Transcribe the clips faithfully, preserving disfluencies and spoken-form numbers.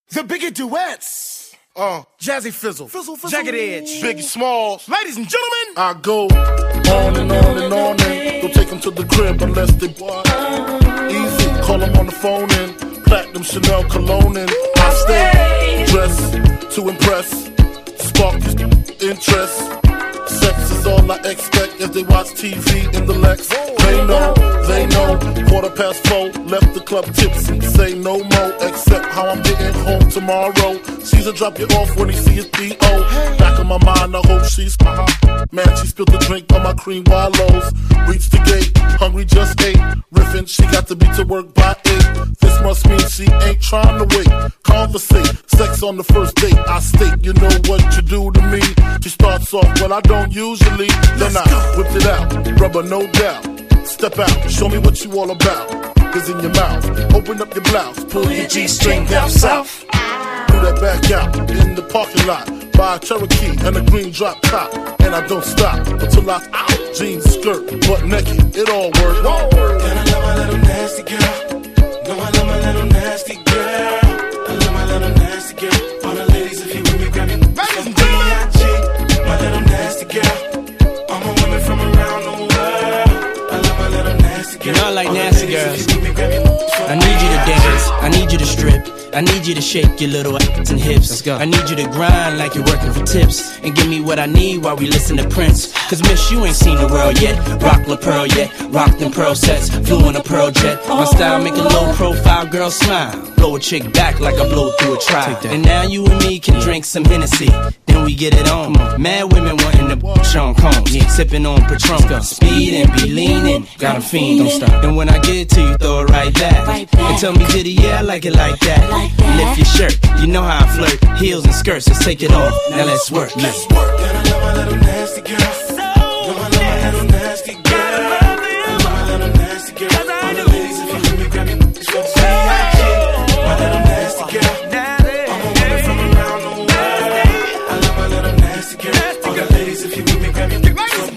The Biggie Duets. Uh, Jazzy Fizzle, Fizzle, Fizzle. Jagged Edge, Biggie Smalls. Ladies and gentlemen, I go on and on and on and don't take them to the crib unless they what? Easy, call them on the phone and platinum Chanel cologne and I stay dressed to impress, spark his interest. Sex is all I expect as they watch T V in the Lex. They know, they know, quarter past four, left the club tipsy, say no more, except how I'm getting home tomorrow. Caesar drop you off when he see his D O. Back in my mind, I hope she's uh-huh. Man, she spilled the drink on my cream wallows. Reached the gate, hungry just ate. Riffin', she got to be to work by eight. This must mean she ain't trying to wait. Conversate, sex on the first date. I state, you know what you do to me. She starts off, well I don't usually. Then I whipped it out, rubber no doubt. Step out, show me what you all about. Cause in your mouth, open up your blouse, pull your G-string down south. Do that back out, in the parking lot. Buy a Cherokee and a green drop top. And I don't stop until I out. Jeans, skirt, butt naked, it all works. And I love my little nasty girl. No, I love my little nasty girl. I love my little nasty girl. All the ladies, if you with me, grab me. ladies and gentlemen, my little nasty girl. I'm a woman from around the world. I love my little nasty girl. You know I like nasty girls. I need you to dance, I need you to strip, I need you to shake your little ass and hips. Let's go. I need you to grind like you're working for tips, and give me what I need while we listen to Prince. Cause miss, you ain't seen the world yet. Rock La Pearl yet, rock them pearl sets, flew in a pearl jet. My style make a low profile girl smile, blow a chick back like I blow through a trial. And now you and me can drink some Hennessy, then we get it on. Mad women wanting to Sean Combs, yeah. Sipping on Patron, speed and be leaning, got 'em fiend, don't stop. And when I get to you, throw it right back, right back. And tell me, did he, yeah, I like it like that. Like Lift your shirt, you know how I flirt. Heels and skirts, let's take it off. Now let's work, let's work. And I love my little nasty girl. No, I love my little nasty girl. I love my little nasty girl. All the ladies, if you with me, grab me. It's for the my little nasty girl. I'm a woman from around the world. I love my little nasty girl. All the ladies, if you with me, grab me. It's for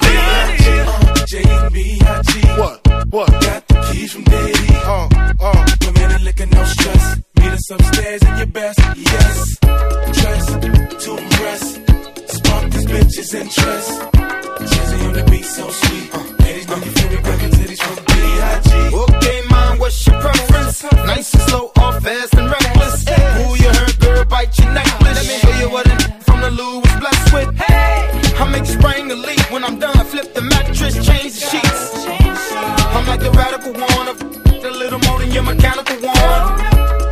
the J and B I G. What? What? Got the keys from Daddy. Uh, uh. Women and liquor, no stress. Meet us upstairs in your best, yes. Dress to impress. Spark these bitches' interest. Jazzy on the beat, so sweet. Uh, ladies know you feel me, grabbing titties from B I G. okay, mom, what's your preference? Nice and slow, or fast and reckless? Who you heard, girl, bite your necklace. Let me show you what it from the Lou was blessed with. Hey, I make you spring the leak. When I'm done, flip the mattress, change the sheets. I'm like the radical one, a little more than your mechanical one.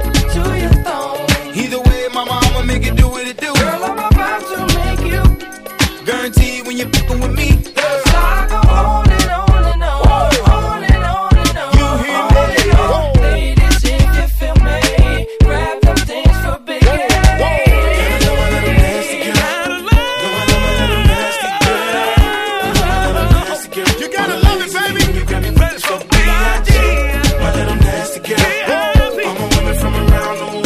Either way, mama, I'ma make it do what it do. Girl, I'm about to make you guaranteed when you're fucking with me. Girl, I go on and on and on, on and on and on. You hear me? Oh. Ladies, if you feel me, grab them things for Big A. And I love my little nasty girl. No, I love my little nasty girl. I love my little nasty girl. You gotta love it, baby. It's for B I G. My little nasty girl. I'm a woman from around the world.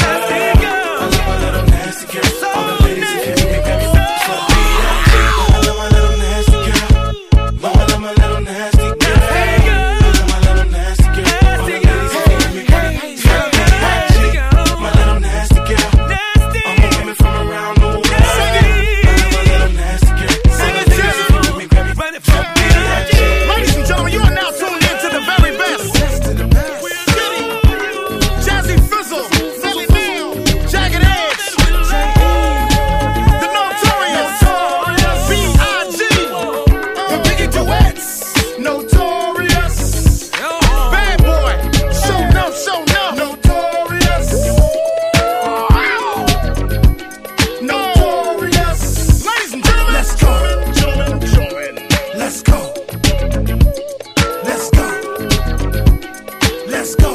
Let's go.